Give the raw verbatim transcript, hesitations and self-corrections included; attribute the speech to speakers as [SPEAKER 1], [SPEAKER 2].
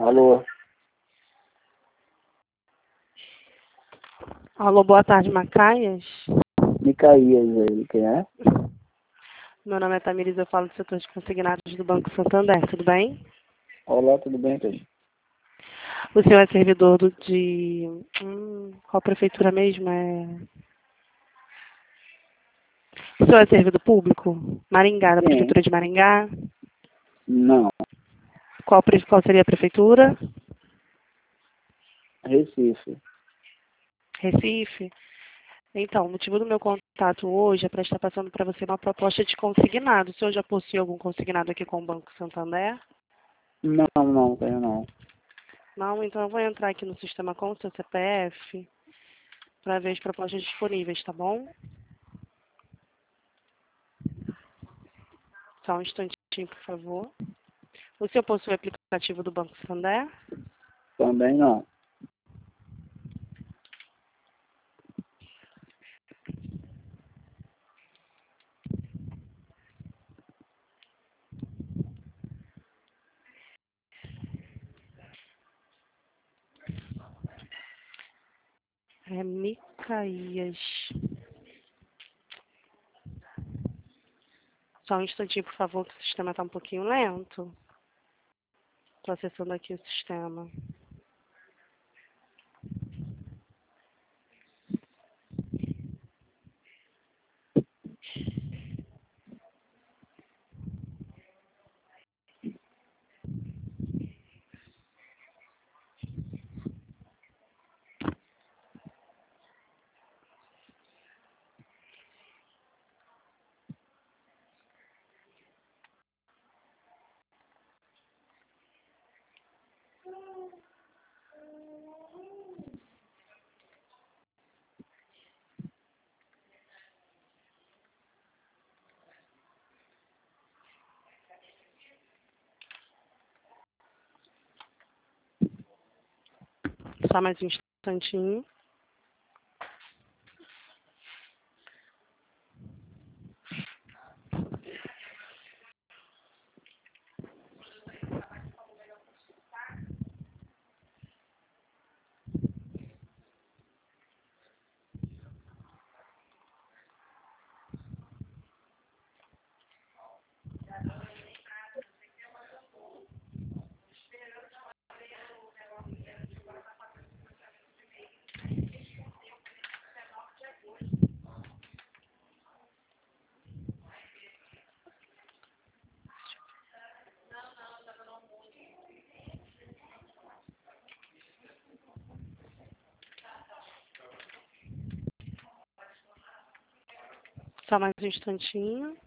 [SPEAKER 1] Alô?
[SPEAKER 2] Alô, boa tarde, Macaias.
[SPEAKER 1] Micaías aí, quem é?
[SPEAKER 2] Meu nome é Tamires, eu falo do setor de consignados do Banco Santander, tudo bem?
[SPEAKER 1] Olá, tudo bem, Peixe?
[SPEAKER 2] O senhor é servidor do, de... Hum, qual prefeitura mesmo? É... O senhor é servidor público? Maringá, da
[SPEAKER 1] Sim.
[SPEAKER 2] prefeitura de Maringá?
[SPEAKER 1] Não.
[SPEAKER 2] Qual, pre- qual seria a prefeitura?
[SPEAKER 1] Recife.
[SPEAKER 2] Recife? Então, o motivo do meu contato hoje é para estar passando para você uma proposta de consignado. O senhor já possui algum consignado aqui com o Banco Santander?
[SPEAKER 1] Não, não, tenho não.
[SPEAKER 2] Não? Então eu vou entrar aqui no sistema com o seu C P F para ver as propostas disponíveis, tá bom? Só um instantinho, por favor. O senhor possui o aplicativo do Banco Santander?
[SPEAKER 1] Também não.
[SPEAKER 2] É Micaías. Só um instantinho, por favor, que o sistema está um pouquinho lento. Estou acessando aqui o sistema. Só mais um instantinho. Só mais um instantinho.